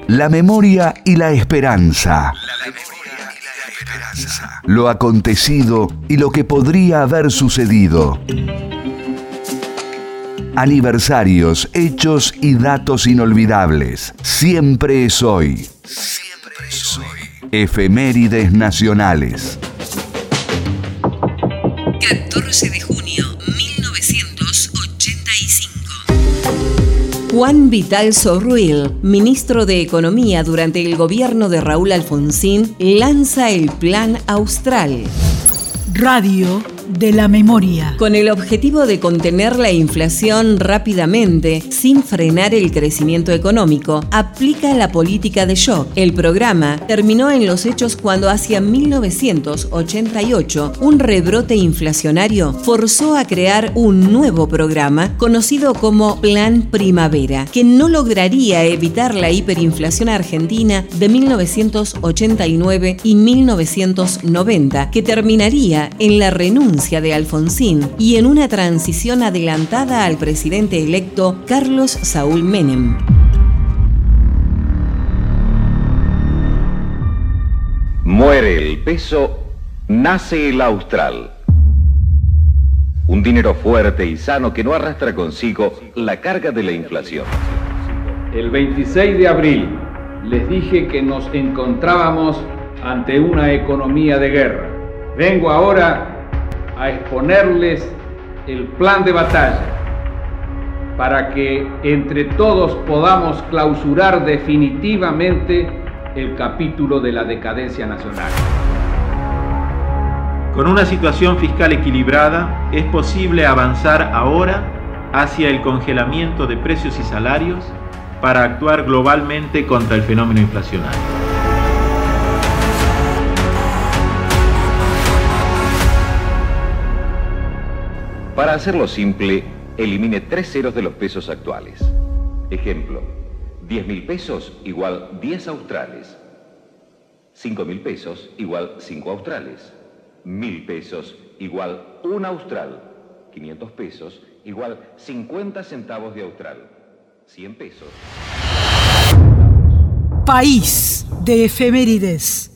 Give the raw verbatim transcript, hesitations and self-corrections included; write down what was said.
La memoria y la esperanza. Lo acontecido y lo que podría haber sucedido. Aniversarios, hechos y datos inolvidables. Siempre es hoy. Siempre es hoy. Efemérides nacionales. catorce de junio mil novecientos ochenta y cinco. Juan Vital Zorruil, ministro de Economía durante el gobierno de Raúl Alfonsín, lanza el Plan Austral. Radio de la memoria. Con el objetivo de contener la inflación rápidamente, sin frenar el crecimiento económico, aplica la política de shock. El programa terminó en los hechos cuando hacia mil novecientos ochenta y ocho un rebrote inflacionario forzó a crear un nuevo programa conocido como Plan Primavera, que no lograría evitar la hiperinflación argentina de mil novecientos ochenta y nueve y mil novecientos noventa, que terminaría en la renuncia de Alfonsín y en una transición adelantada al presidente electo Carlos Saúl Menem. Muere el peso, nace el austral. Un dinero fuerte y sano que no arrastra consigo la carga de la inflación. El veintiséis de abril les dije que nos encontrábamos ante una economía de guerra. Vengo ahora a exponerles el plan de batalla para que entre todos podamos clausurar definitivamente el capítulo de la decadencia nacional. Con una situación fiscal equilibrada, es posible avanzar ahora hacia el congelamiento de precios y salarios para actuar globalmente contra el fenómeno inflacionario. Para hacerlo simple, elimine tres ceros de los pesos actuales. Ejemplo, diez mil pesos igual diez australes. cinco mil pesos igual cinco australes. mil pesos igual un austral. quinientos pesos igual cincuenta centavos de austral. cien pesos. País de efemérides.